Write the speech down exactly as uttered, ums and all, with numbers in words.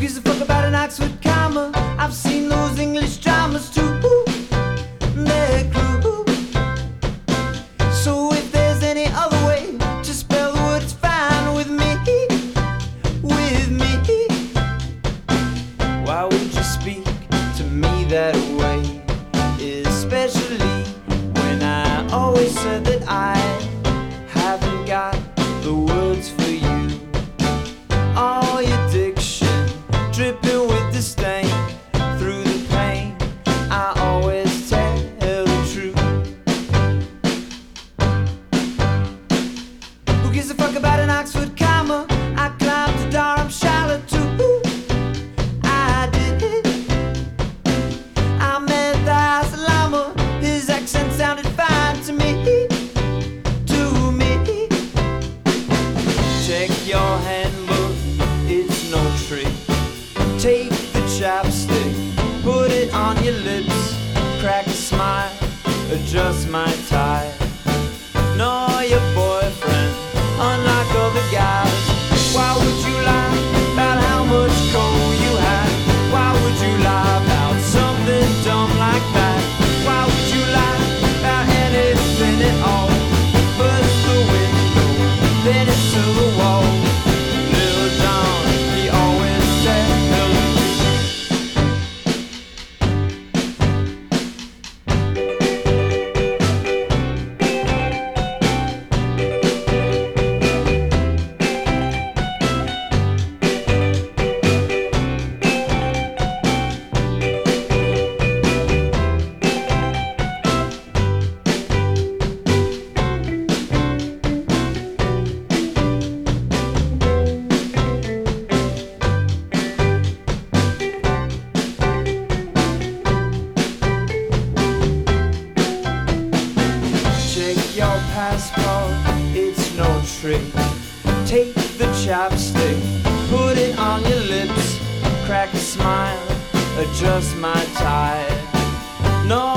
gives a fuck about an Oxford comma? I've seen those English dramas too. They're cruel. So if there's any other way to spell the word, it's fine with me. With me. Why would you speak to me that way? Especially when I always said that I haven't got the words for you. All your diction dripping with disdain. Through the pain I always tell the truth. Who gives a fuck about an Oxford comma? I climbed to Durham, Charlotte too. I did it. I met the House Lama. His accent sounded fine to me. To me. Check your handbook, it's no trick. Take the chapstick, put it on your lips, crack a smile, adjust my tie. Know your boyfriend, unlike other guys. Why would you lie about how much coal you had? Why would you lie about something dumb like that? Why would you lie about anything at all? First the window, then it's to the wall. Little John, he always said hello. Your passport, it's no trick. Take the chapstick, put it on your lips, crack a smile, adjust my tie. No